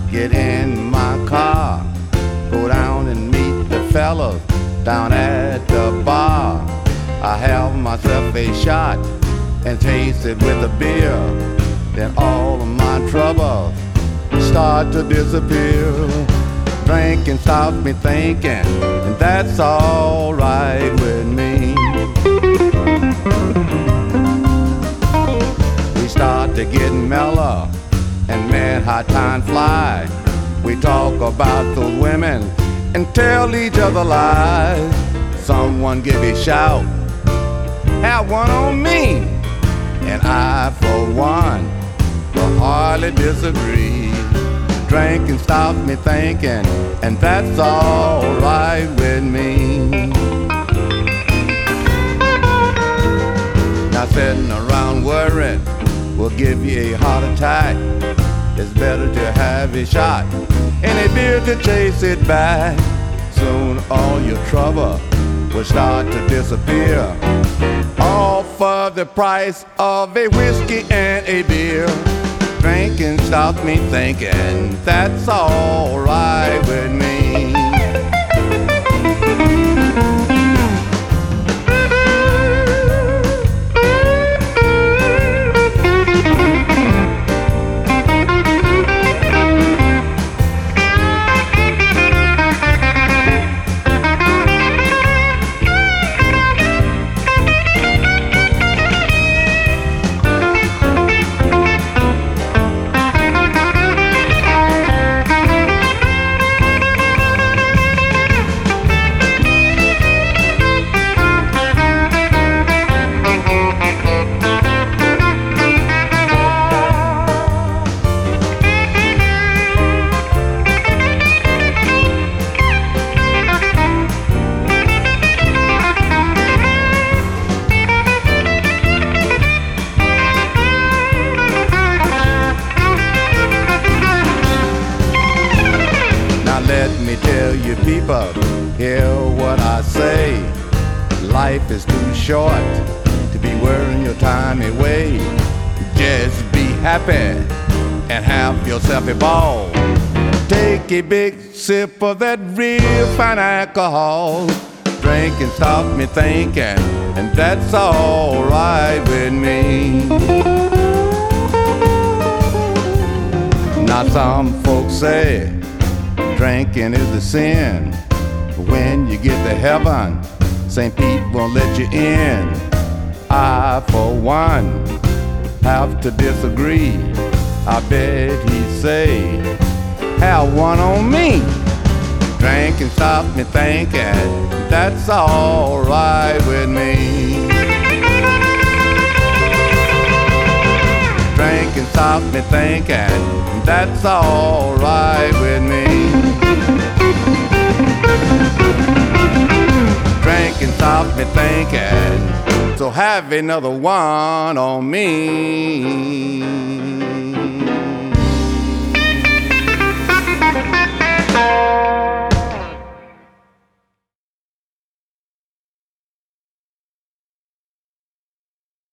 get in my car, go down and meet the fellas down at the bar. I have myself a shot and taste it with a beer. Then all of my troubles start to disappear. Drinking stops me thinking, and that's alright with me. We start to get mellow, and man, how time flies. We talk about the women and tell each other lies. Someone give a shout, have one on me, and I for one will hardly disagree. Drinking stops me thinking, and that's alright with me. Now sitting around worrying will give you a heart attack. It's better to have a shot and a beer to chase it back. Soon all your trouble will start to disappear, all for the price of a whiskey and a beer. Drinking stops me thinking, that's alright with me. Let me tell you people, hear what I say. Life is too short to be wearing your time away. Just be happy and have yourself a ball. Take a big sip of that real fine alcohol. Drinking stops me thinking, and that's alright with me. Now some folks say drinking is a sin. When you get to heaven, St. Pete won't let you in. I, for one, have to disagree. I bet he'd say, have one on me. Drinking stops me thinking, that's alright with me. Drinking stops me thinking, that's alright with me. Drinking stops me thinking, so have another one on me.